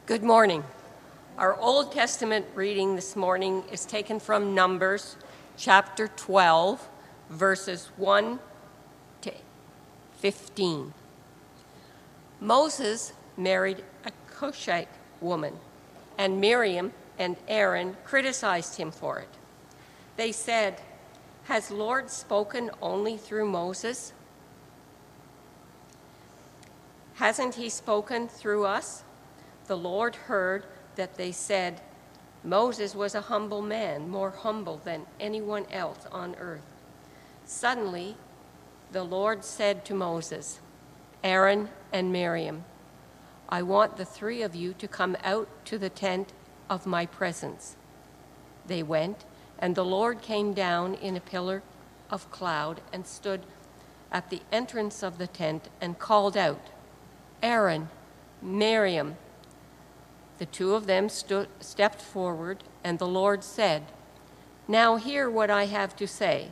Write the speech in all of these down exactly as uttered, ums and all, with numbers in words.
Good morning. Our Old Testament reading this morning is taken from Numbers chapter twelve, verses one to fifteen. Moses married a Cushite woman, and Miriam and Aaron criticized him for it. They said, "Has Lord spoken only through Moses? Hasn't he spoken through us?" The Lord heard that they said, "Moses was a humble man, more humble than anyone else on earth." Suddenly, the Lord said to Moses, Aaron, and Miriam, "I want the three of you to come out to the tent of my presence." They went, and the Lord came down in a pillar of cloud and stood at the entrance of the tent and called out, "Aaron, Miriam." The two of them stood, stepped forward, and the Lord said, "Now hear what I have to say.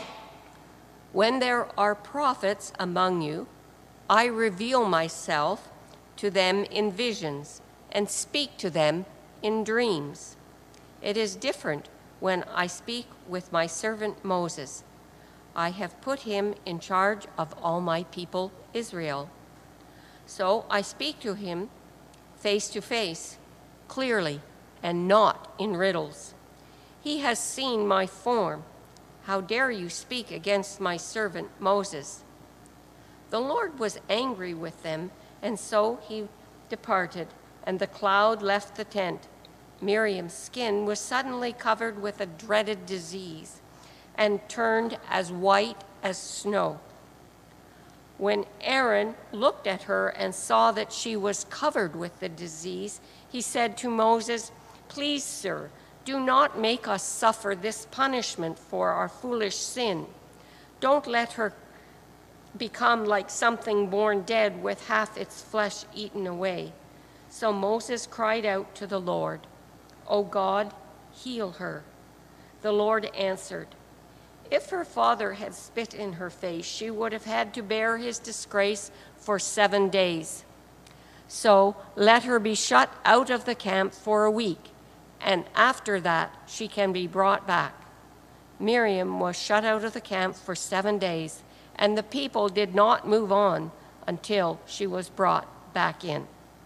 When there are prophets among you, I reveal myself to them in visions and speak to them in dreams. It is different when I speak with my servant Moses. I have put him in charge of all my people Israel. So I speak to him face to face, clearly, and not in riddles. He has seen my form. How dare you speak against my servant Moses?" The Lord was angry with them, and so he departed, and the cloud left the tent. Miriam's skin was suddenly covered with a dreaded disease and turned as white as snow. When Aaron looked at her and saw that she was covered with the disease, he said to Moses, "Please, sir, do not make us suffer this punishment for our foolish sin. Don't let her become like something born dead with half its flesh eaten away." So Moses cried out to the Lord, "O God, heal her." The Lord answered, "If her father had spit in her face, she would have had to bear his disgrace for seven days. So let her be shut out of the camp for a week, and after that she can be brought back." Miriam was shut out of the camp for seven days, and the people did not move on until she was brought back in.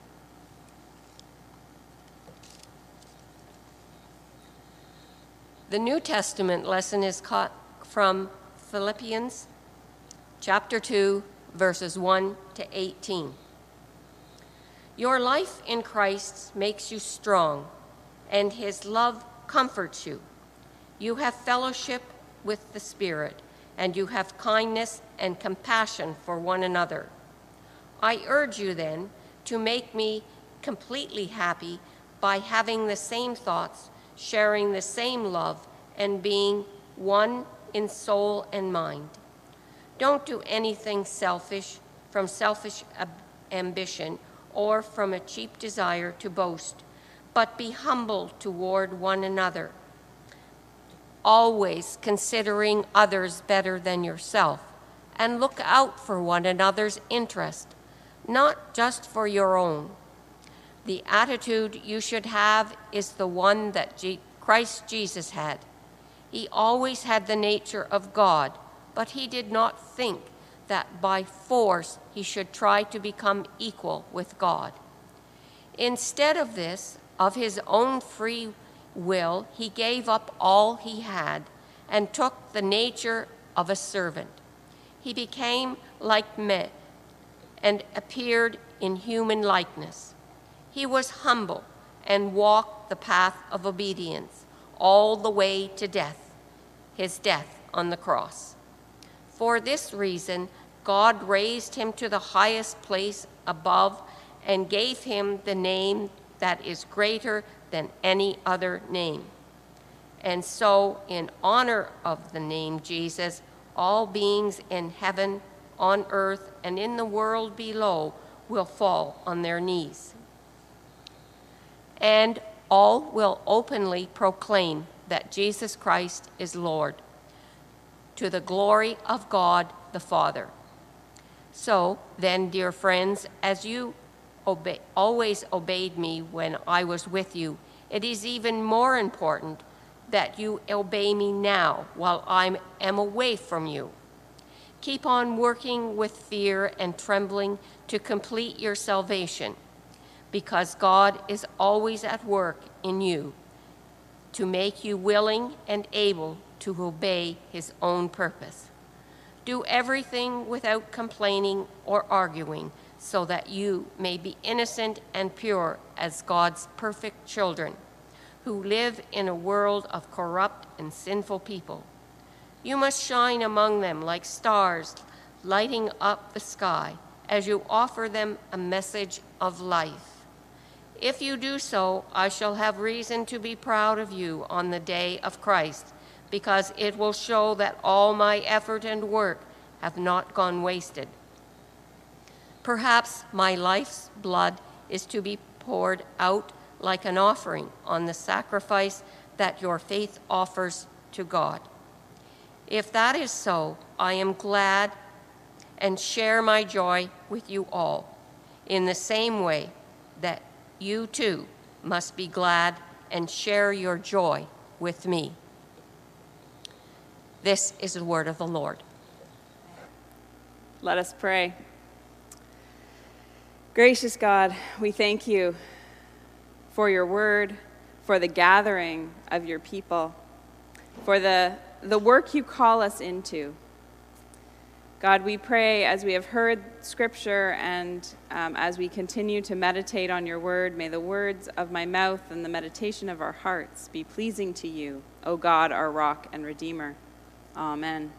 The New Testament lesson is caught from Philippians chapter two, verses one to eighteen. Your life in Christ makes you strong, and his love comforts you. You have fellowship with the Spirit, and you have kindness and compassion for one another. I urge you then to make me completely happy by having the same thoughts, sharing the same love, and being one in soul and mind. Don't do anything selfish from selfish ambition or from a cheap desire to boast, but be humble toward one another, always considering others better than yourself, and look out for one another's interest, not just for your own. The attitude you should have is the one that G- Christ Jesus had. He always had the nature of God, but he did not think that by force he should try to become equal with God. Instead of this, of his own free will, he gave up all he had and took the nature of a servant. He became like men and appeared in human likeness. He was humble and walked the path of obedience all the way to death, his death on the cross. For this reason, God raised him to the highest place above and gave him the name that is greater than any other name. And so, in honor of the name Jesus, all beings in heaven, on earth, and in the world below will fall on their knees. And all will openly proclaim that Jesus Christ is Lord, to the glory of God the Father. So then, dear friends, as you obey, always obeyed me when I was with you, it is even more important that you obey me now while I am away from you. Keep on working with fear and trembling to complete your salvation, because God is always at work in you to make you willing and able to obey his own purpose. Do everything without complaining or arguing, so that you may be innocent and pure as God's perfect children, who live in a world of corrupt and sinful people. You must shine among them like stars, lighting up the sky, as you offer them a message of life. If you do so, I shall have reason to be proud of you on the day of Christ, because it will show that all my effort and work have not gone wasted. Perhaps my life's blood is to be poured out like an offering on the sacrifice that your faith offers to God. If that is so, I am glad and share my joy with you all, in the same way that you too must be glad and share your joy with me. This is the word of the Lord. Let us pray. Gracious God, we thank you for your word, for the gathering of your people, for the, the work you call us into. God, we pray as we have heard scripture and um, as we continue to meditate on your word, may the words of my mouth and the meditation of our hearts be pleasing to you, O God, our rock and redeemer. Amen.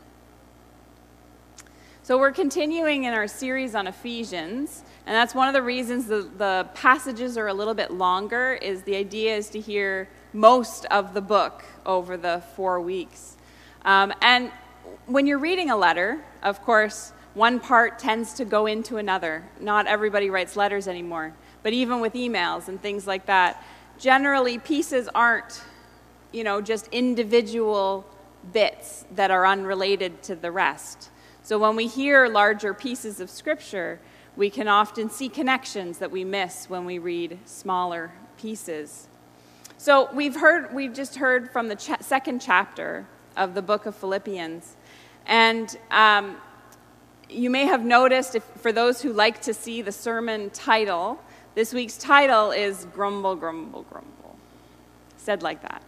So we're continuing in our series on Ephesians, and that's one of the reasons the, the passages are a little bit longer, is the idea is to hear most of the book over the four weeks. Um, and when you're reading a letter, of course, one part tends to go into another. Not everybody writes letters anymore, but even with emails and things like that, generally pieces aren't, you know, just individual bits that are unrelated to the rest. So when we hear larger pieces of scripture, we can often see connections that we miss when we read smaller pieces. So we've heard, we've just heard from the cha- second chapter of the book of Philippians. And um, you may have noticed, if, for those who like to see the sermon title, this week's title is Grumble, Grumble, Grumble. Said like that.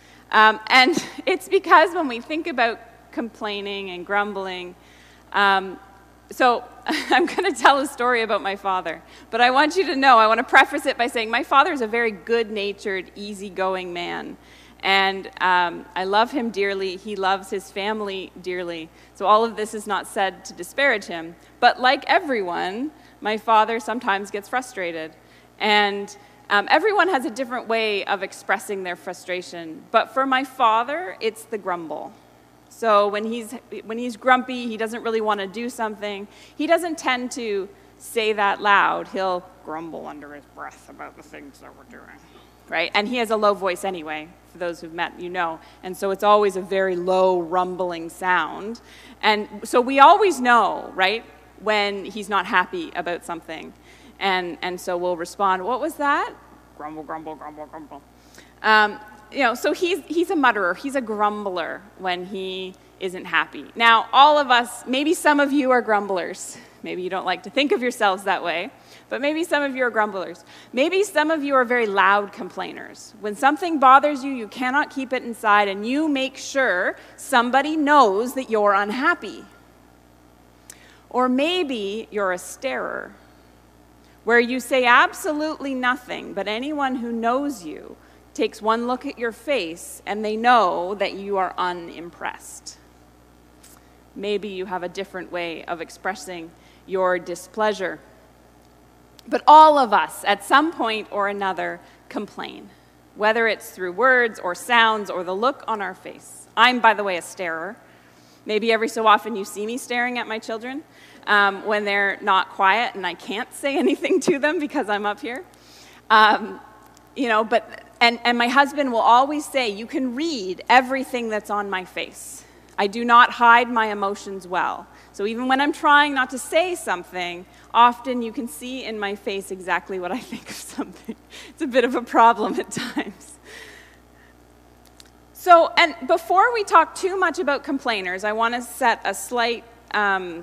Um, and it's because when we think about complaining and grumbling, um, so I'm going to tell a story about my father. But I want you to know, I want to preface it by saying my father is a very good-natured, easygoing man. And um, I love him dearly. He loves his family dearly. So all of this is not said to disparage him. But like everyone, my father sometimes gets frustrated. And um, everyone has a different way of expressing their frustration. But for my father, it's the grumble. So when he's when he's grumpy, he doesn't really want to do something. He doesn't tend to say that loud. He'll grumble under his breath about the things that we're doing. Right? And he has a low voice anyway, for those who've met, you know. And so it's always a very low, rumbling sound. And so we always know, right, when he's not happy about something. And and so we'll respond, what was that? Grumble, grumble, grumble, grumble. Um, you know, so he's he's a mutterer. He's a grumbler when he isn't happy. Now, all of us, maybe some of you are grumblers. Maybe you don't like to think of yourselves that way. But maybe some of you are grumblers. Maybe some of you are very loud complainers. When something bothers you, you cannot keep it inside, and you make sure somebody knows that you're unhappy. Or maybe you're a starer, where you say absolutely nothing, but anyone who knows you takes one look at your face, and they know that you are unimpressed. Maybe you have a different way of expressing your displeasure. But all of us, at some point or another, complain, whether it's through words or sounds or the look on our face. I'm, by the way, a starer. Maybe every so often you see me staring at my children um, when they're not quiet and I can't say anything to them because I'm up here. Um, you know, but and, and my husband will always say, you can read everything that's on my face. I do not hide my emotions well. So even when I'm trying not to say something, often you can see in my face exactly what I think of something. It's a bit of a problem at times. So, and before we talk too much about complainers, I want to set a slight um,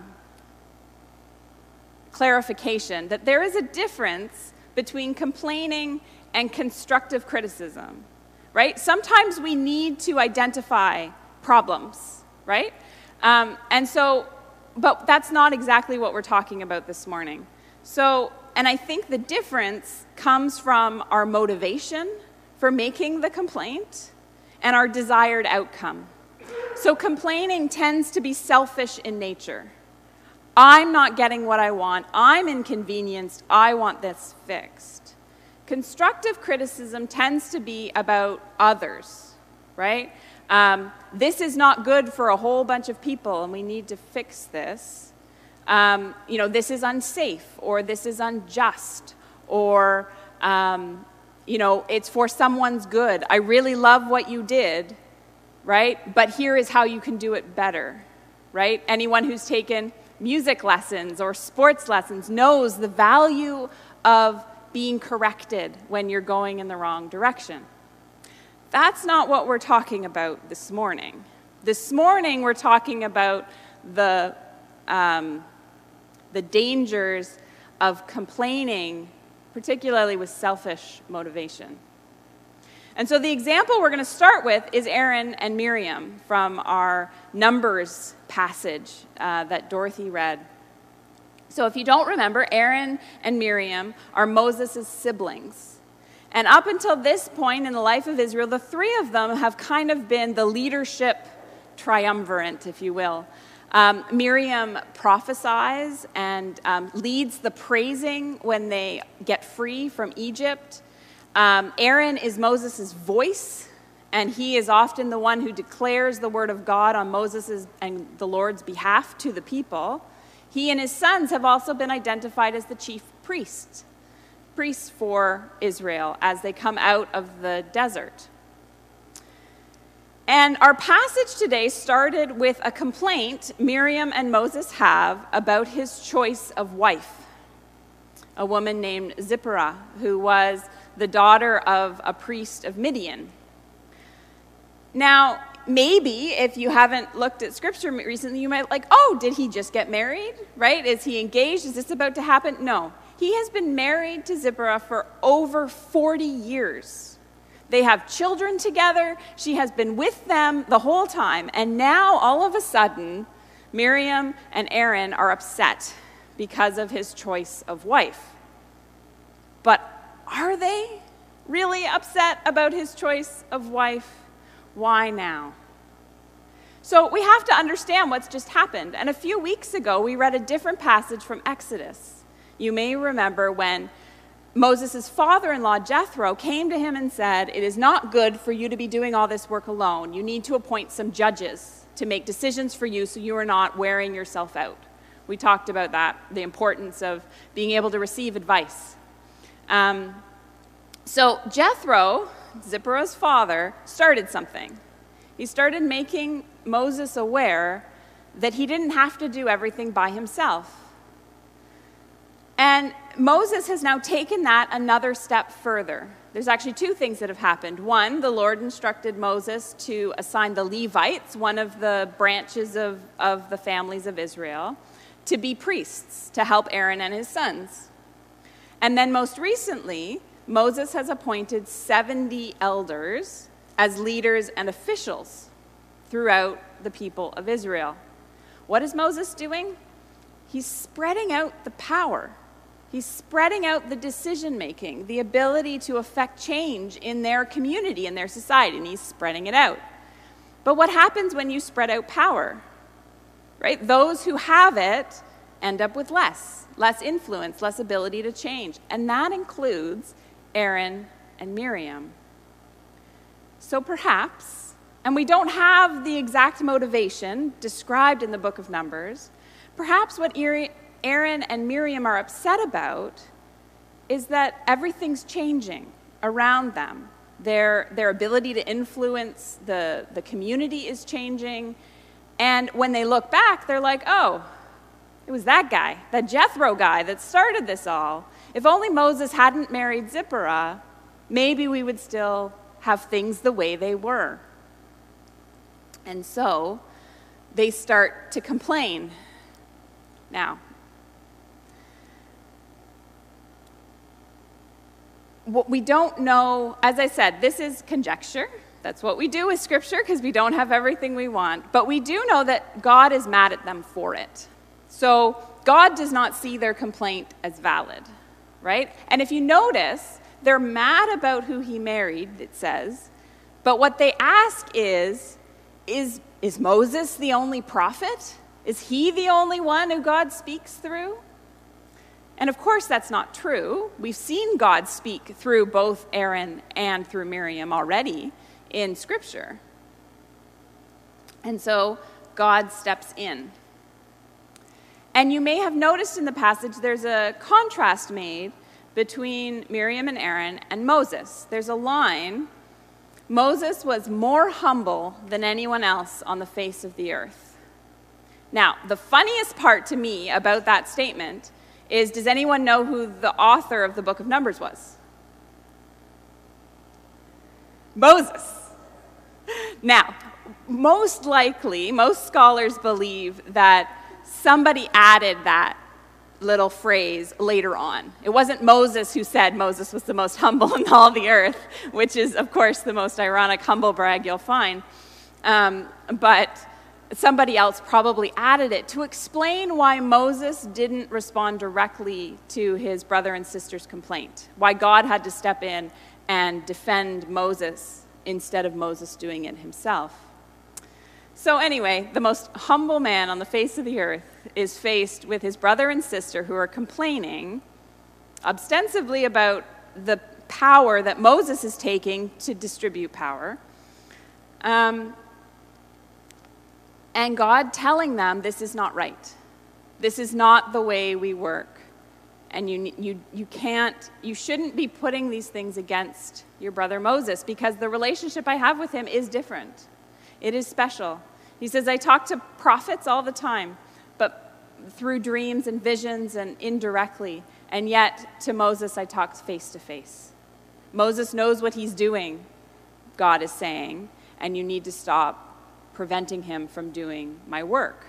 clarification that there is a difference between complaining and constructive criticism, right? Sometimes we need to identify problems, right? Um, and so, but that's not exactly what we're talking about this morning. So, and I think the difference comes from our motivation for making the complaint and our desired outcome. So complaining tends to be selfish in nature. I'm not getting what I want. I'm inconvenienced. I want this fixed. Constructive criticism tends to be about others, right? Um, this is not good for a whole bunch of people, and we need to fix this. Um, you know, this is unsafe, or this is unjust, or, um, you know, it's for someone's good. I really love what you did, right? But here is how you can do it better, right? Anyone who's taken music lessons or sports lessons knows the value of being corrected when you're going in the wrong direction. That's not what we're talking about this morning. This morning we're talking about the, um, the dangers of complaining, particularly with selfish motivation. And so the example we're going to start with is Aaron and Miriam from our Numbers passage uh, that Dorothy read. So if you don't remember, Aaron and Miriam are Moses' siblings. And up until this point in the life of Israel, the three of them have kind of been the leadership triumvirate, if you will. Um, Miriam prophesies and um, leads the praising when they get free from Egypt. Um, Aaron is Moses' voice, and he is often the one who declares the word of God on Moses' and the Lord's behalf to the people. He and his sons have also been identified as the chief priests, priests for Israel as they come out of the desert. And our passage today started with a complaint Miriam and Moses have about his choice of wife, a woman named Zipporah, who was the daughter of a priest of Midian. Now, maybe if you haven't looked at scripture recently, you might like, oh, did he just get married, right? Is he engaged? Is this about to happen? No. He has been married to Zipporah for over forty years. They have children together. She has been with them the whole time. And now, all of a sudden, Miriam and Aaron are upset because of his choice of wife. But are they really upset about his choice of wife? Why now? So we have to understand what's just happened. And a few weeks ago, we read a different passage from Exodus. You may remember when Moses' father-in-law, Jethro, came to him and said, it is not good for you to be doing all this work alone. You need to appoint some judges to make decisions for you so you are not wearing yourself out. We talked about that, the importance of being able to receive advice. Um, so Jethro, Zipporah's father, started something. He started making Moses aware that he didn't have to do everything by himself. And Moses has now taken that another step further. There's actually two things that have happened. One, the Lord instructed Moses to assign the Levites, one of the branches of, of the families of Israel, to be priests, to help Aaron and his sons. And then most recently, Moses has appointed seventy elders as leaders and officials throughout the people of Israel. What is Moses doing? He's spreading out the power. He's spreading out the decision-making, the ability to affect change in their community, in their society, and he's spreading it out. But what happens when you spread out power? Right? Those who have it end up with less, less influence, less ability to change. And that includes Aaron and Miriam. So perhaps, and we don't have the exact motivation described in the book of Numbers, perhaps what Aaron and Miriam are upset about is that everything's changing around them. Their, their ability to influence the, the community is changing. And when they look back, they're like, oh, It was that guy, that Jethro guy that started this all. If only Moses hadn't married Zipporah, maybe we would still have things the way they were. And so they start to complain. Now, what we don't know, as I said, this is conjecture. That's what we do with Scripture because we don't have everything we want. But we do know that God is mad at them for it. So God does not see their complaint as valid, right? And if you notice, they're mad about who he married, it says. But what they ask is, is, is Moses the only prophet? Is he the only one who God speaks through? And of course, that's not true. We've seen God speak through both Aaron and through Miriam already in Scripture. And so God steps in. And you may have noticed in the passage there's a contrast made between Miriam and Aaron and Moses. There's a line, Moses was more humble than anyone else on the face of the earth. Now, the funniest part to me about that statement is, does anyone know who the author of the book of Numbers was? Moses. Now, most likely, most scholars believe that somebody added that little phrase later on. It wasn't Moses who said Moses was the most humble in all the earth, which is, of course, the most ironic humble brag you'll find. Um, but somebody else probably added it to explain why Moses didn't respond directly to his brother and sister's complaint, why God had to step in and defend Moses instead of Moses doing it himself. So anyway, the most humble man on the face of the earth is faced with his brother and sister who are complaining ostensibly about the power that Moses is taking to distribute power. Um, and God telling them this is not right. This is not the way we work. And you, you, you can't, you shouldn't be putting these things against your brother Moses because the relationship I have with him is different. It is special. He says, I talk to prophets all the time, but through dreams and visions and indirectly. And yet, to Moses, I talk face to face. Moses knows what he's doing, God is saying, and you need to stop preventing him from doing my work.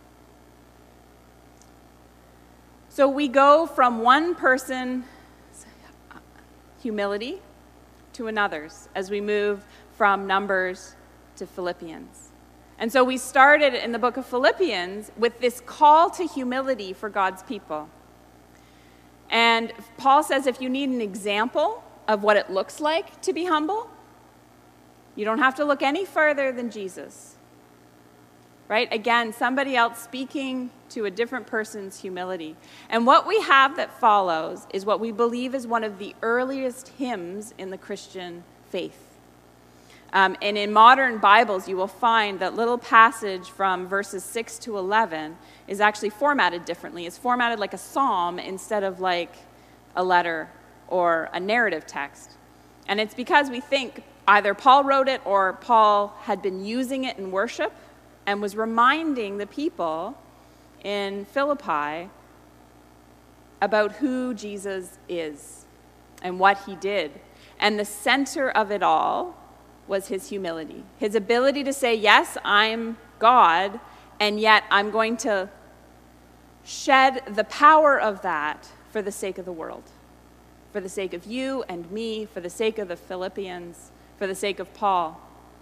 So we go from one person's humility to another's as we move from Numbers to Philippians. And so we started in the book of Philippians with this call to humility for God's people. And Paul says if you need an example of what it looks like to be humble, you don't have to look any further than Jesus. Right? Again, somebody else speaking to a different person's humility. And what we have that follows is what we believe is one of the earliest hymns in the Christian faith. Um, and in modern Bibles, you will find that little passage from verses six to eleven is actually formatted differently. It's formatted like a psalm instead of like a letter or a narrative text. And it's because we think either Paul wrote it or Paul had been using it in worship and was reminding the people in Philippi about who Jesus is and what he did. And the center of it all was his humility, his ability to say, yes, I'm God, and yet I'm going to shed the power of that for the sake of the world, for the sake of you and me, for the sake of the Philippians, for the sake of Paul.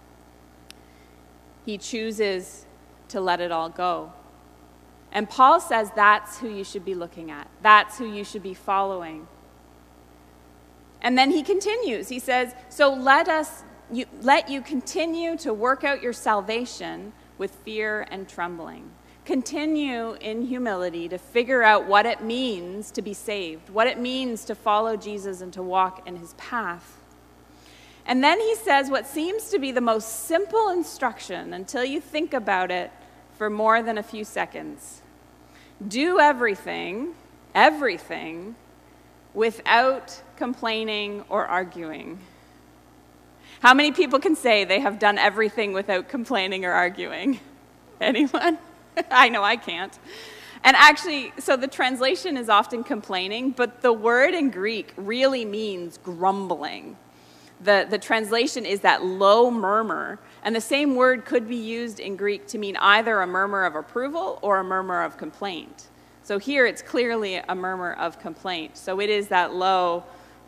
He chooses to let it all go. And Paul says that's who you should be looking at. That's who you should be following. And then he continues. He says, so let us, you, let you continue to work out your salvation with fear and trembling. Continue in humility to figure out what it means to be saved, what it means to follow Jesus and to walk in his path. And then he says what seems to be the most simple instruction until you think about it for more than a few seconds. Do everything, everything, without complaining or arguing. How many people can say they have done everything without complaining or arguing? Anyone? I know I can't. And actually, so the translation is often complaining, but the word in Greek really means grumbling. The, the translation is that low murmur, and the same word could be used in Greek to mean either a murmur of approval or a murmur of complaint. So here it's clearly a murmur of complaint. So it is that low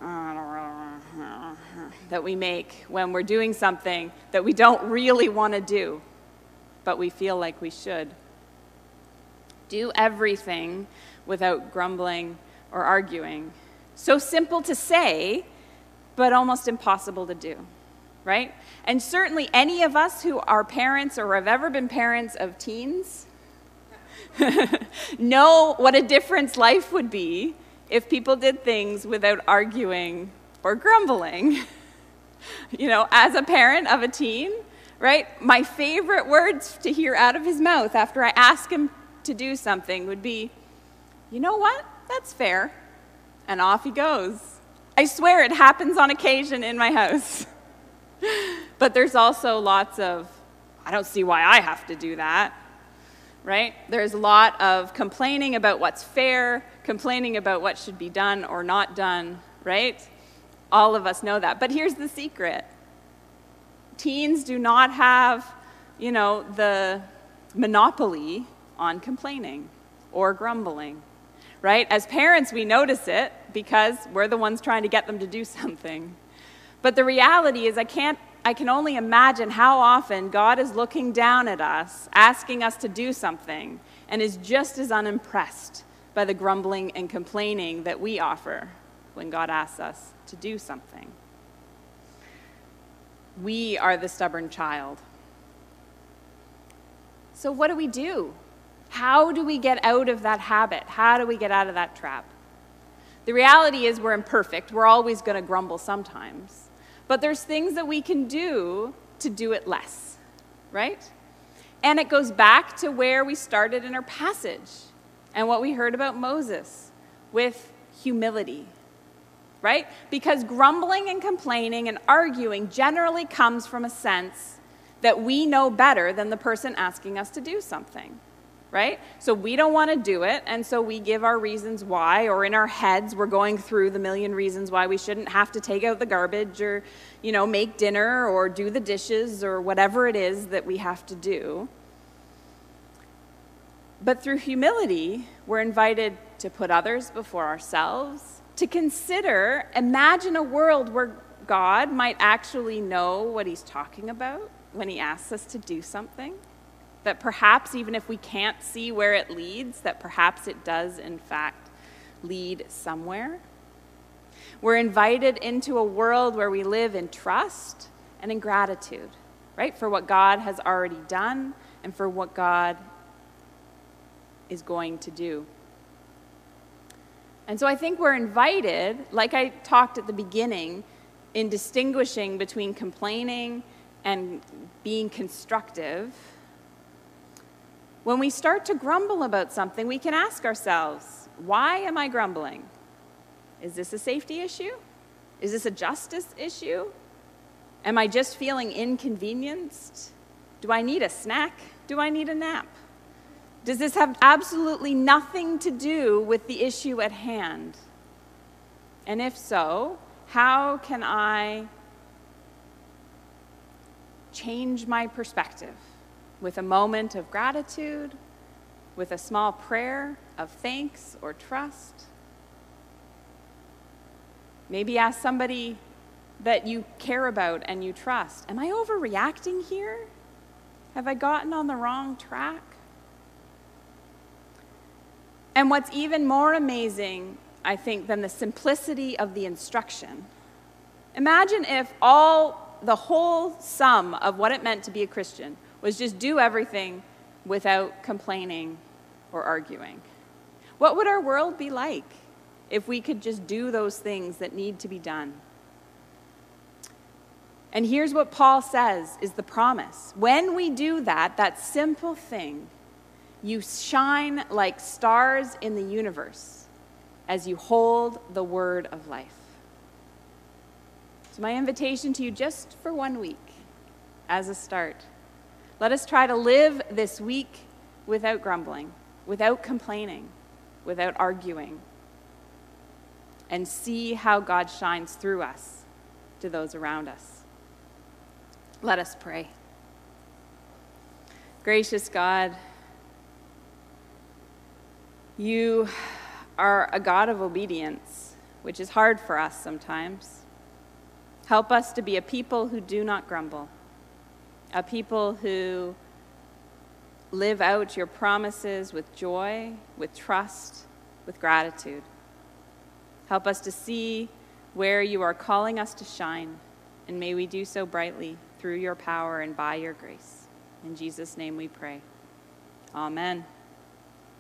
that we make when we're doing something that we don't really want to do, but we feel like we should. Do everything without grumbling or arguing. So simple to say, but almost impossible to do, right? And certainly any of us who are parents or have ever been parents of teens know what a difference life would be if people did things without arguing or grumbling. You know, as a parent of a teen, right, my favorite words to hear out of his mouth after I ask him to do something would be, you know what, that's fair, and off he goes. I swear it happens on occasion in my house. But there's also lots of, I don't see why I have to do that, right? There's a lot of complaining about what's fair, complaining about what should be done or not done, right? All of us know that. But here's the secret. Teens do not have, you know, the monopoly on complaining or grumbling, right? As parents, we notice it because we're the ones trying to get them to do something. But the reality is I can't, I can only imagine how often God is looking down at us, asking us to do something, and is just as unimpressed by the grumbling and complaining that we offer when God asks us to do something. We are the stubborn child. So what do we do? How do we get out of that habit? How do we get out of that trap? The reality is we're imperfect. We're always going to grumble sometimes. But there's things that we can do to do it less, right? And it goes back to where we started in our passage and what we heard about Moses with humility, right? Because grumbling and complaining and arguing generally comes from a sense that we know better than the person asking us to do something. Right? So we don't want to do it, and so we give our reasons why, or in our heads we're going through the million reasons why we shouldn't have to take out the garbage or, you know, make dinner or do the dishes or whatever it is that we have to do. But through humility, we're invited to put others before ourselves, to consider, imagine a world where God might actually know what he's talking about when he asks us to do something. That perhaps even if we can't see where it leads, that perhaps it does in fact lead somewhere. We're invited into a world where we live in trust and in gratitude, right? For what God has already done and for what God is going to do. And so I think we're invited, like I talked at the beginning, in distinguishing between complaining and being constructive. When we start to grumble about something, we can ask ourselves, why am I grumbling? Is this a safety issue? Is this a justice issue? Am I just feeling inconvenienced? Do I need a snack? Do I need a nap? Does this have absolutely nothing to do with the issue at hand? And if so, how can I change my perspective? With a moment of gratitude, with a small prayer of thanks or trust. Maybe ask somebody that you care about and you trust, am I overreacting here? Have I gotten on the wrong track? And what's even more amazing, I think, than the simplicity of the instruction, imagine if all, the whole sum of what it meant to be a Christian was just do everything without complaining or arguing. What would our world be like if we could just do those things that need to be done? And here's what Paul says is the promise. When we do that, that simple thing, you shine like stars in the universe as you hold the word of life. So my invitation to you just for one week as a start. Let us try to live this week without grumbling, without complaining, without arguing, and see how God shines through us to those around us. Let us pray. Gracious God, you are a God of obedience, which is hard for us sometimes. Help us to be a people who do not grumble, a people who live out your promises with joy, with trust, with gratitude. Help us to see where you are calling us to shine, and may we do so brightly through your power and by your grace. In Jesus' name we pray. Amen.